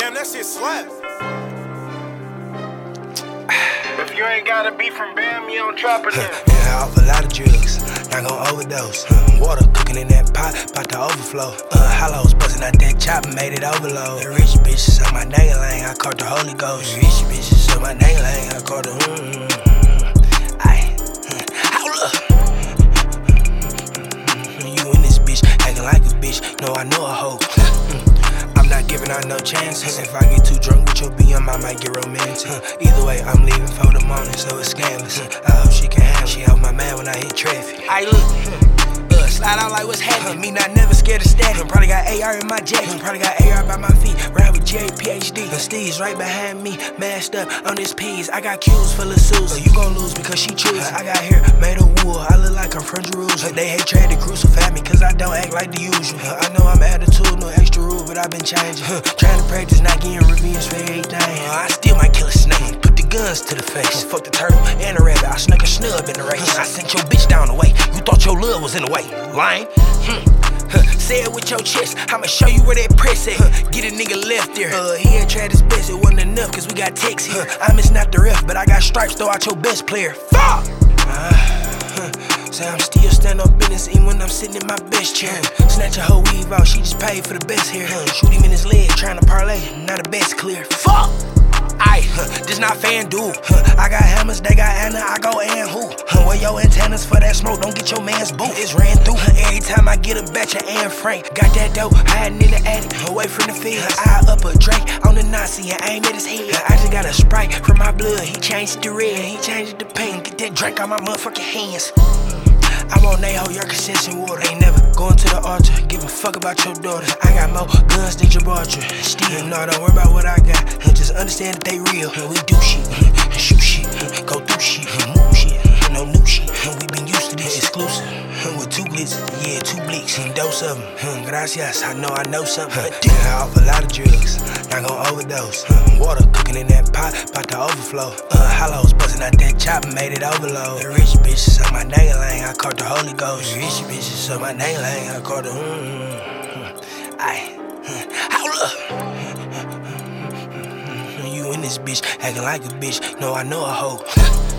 Damn, that shit slap. If you ain't got a beat from Bam, you don't trap it in. Yeah, off a lot of drugs, not gon' overdose. Water cooking in that pot, about to overflow. Hollows bustin' out that chopper, made it overload. The rich bitches on my nigga lane, I caught the Holy Ghost. The rich bitches on my nigga lane, I caught the hold up. You in this bitch, acting like a bitch, no, I know a hoe. I'm not giving out no chances. If I get too drunk with your BM, I might get romantic. Either way, I'm leaving for the morning, so it's scandalous. I hope she can handle. She help my man when I hit traffic. I look, slide out like what's happening. Me not never scared of static. Probably got AR in my jacket. Probably got AR by my feet. Ride with Jerry, PhD. And Steve's right behind me, mashed up on this piece. I got cues full of Susan. You gon' lose because she choose. I got hair made of wool. I look like I'm from Jerusalem. They hate trade to crucify me because I don't act like the usual. I know I'm attitude, no extra rule, but I've been changing. Trying to practice not getting revenge for everything. I still might kill a snake. Put the guns to the face. Fuck the turtle and the rabbit. I snuck a snub in the race. I sent your bitch down the way. You thought your love was in the way. Lying. Say it with your chest, I'ma show you where that press at. Get a nigga left there. He ain't tried his best, it wasn't enough cause we got text here. I miss not the ref, but I got stripes, throw out your best player. Fuck! Say I'm still stand up business even when I'm sitting in my best chair. Snatch a whole weave out, she just paid for the best hair. Shoot him in his leg, trying to parlay, not the best clear. Fuck! This not FanDuel. I got hammers, they got Anna, I go and who? Where your antennas for that smoke, don't get your man's boot. It's ran through. Every time I get a batch of Anne Frank. Got that dope, hiding in the attic, away from the fields. I up a Drake on the Nazi and aim at his head. I just got a Sprite from my blood, he changed it to red. He changed it to pink, get that drink on my motherfucking hands. I want they hoe, your concession water. Ain't never going to the altar, give a fuck about your daughter. I got more guns than Gibraltar. Still, no, don't worry about what I got. Just understand that they real. We do shit, shoot shit, go through shit, move shit, no new shit. We been used to this exclusive. With two blitzes, yeah, two blicks, dose of them. Gracias, I know something. Yeah, off a lot of drugs, not gon' overdose. Water cooking in that pot, about to overflow. Hollows bustin' out that chopper, made it overload. The rich bitches on my nigga lane, I caught the Holy Ghost. The rich bitches on my nigga lane, I caught the hold up. You in this bitch, acting like a bitch, no, I know a hoe.